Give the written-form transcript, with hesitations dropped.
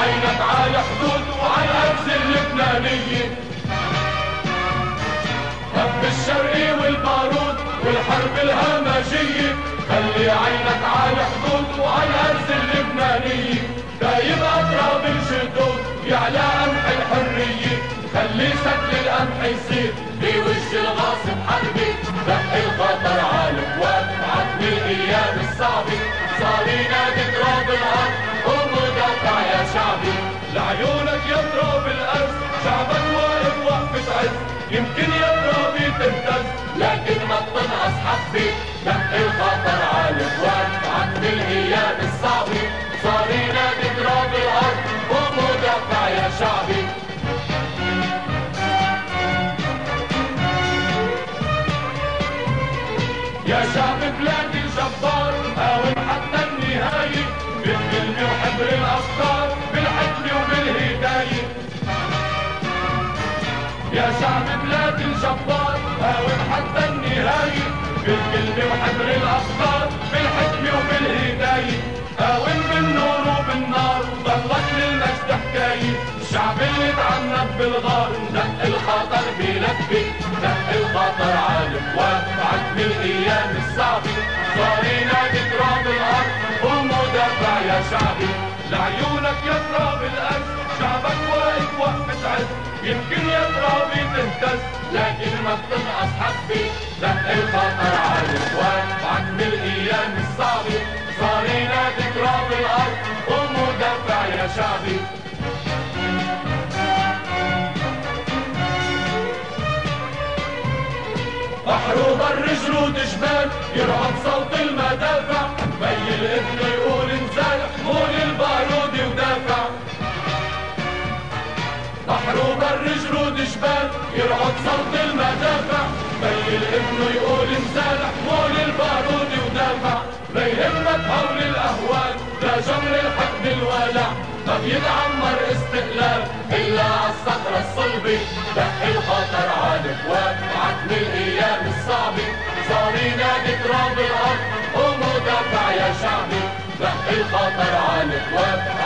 عينك على حدود وعلى الأرز اللبنانية. هب الشرقي والبارود والحرب الهمجية، خلي عينك على حدود وعلى الأرز اللبنانية. دايب أطراب الجدود يعلى قمح الحرية، خلي سد القمح يصير بوجه الغاصب حربي. دق الخطر عالقوات عتم الأيام الصعبة، صار ينادي تراب الأرض ومدافع يا شعبي. لعيونك يا تراب الأرز شعبك واقف وقفة عز، يمكن يا ترابي تهتز لكن ما بتنقص حبي. دق الخطر عالقوات عتم الأيام الصعبة، صار ينادي تراب الأرض ومدافع يا شعبي. يا شعب بلادي الجبار هاون حتى النهاية، بالكلمة وحبر الأفكار بالعدل وبالهداية. يا شعب بلادي الجبار هاون حتى النهاية، بالكلمة وحبر الأفكار بالحكمة وبالهداية. هاون بالنور وبالنار ضلت للمجد حكاية، الشعب اللي تعنب بالغار دق الخطر بلبي. دق الخطر عالقوات عتم الأيام الصعبة، صار ينادي تراب الأرض ومدافع يا شعبي. لعيونك يا تراب الأرز شعبك واقف وقفة عز، يمكن يا ترابي تهتز لكن ما بتنقص حبي. دق الخطر عالقوات عتم الأيام الصعبة، صار ينادي تراب الأرض ومدافع يا شعبي. بحر وبر جرود جبال يرعد صوت المدافع، بي الابن يقول انزال حمول البارود ودافع. بحر وبر جرود جبال يرعد صوت المدافع، بي الابن يقول انزال حمول البارود ودافع. لا يهمك هول الاهوال لا جمر الحقد الولع، ما بيتعمر استقلال الا عالصخرة الصلبة. دق الخطر عالقوات عتم الايام الصعبة، صار ينادي تراب الارض ومدافع يا شعبي. دق الخطر عالقوات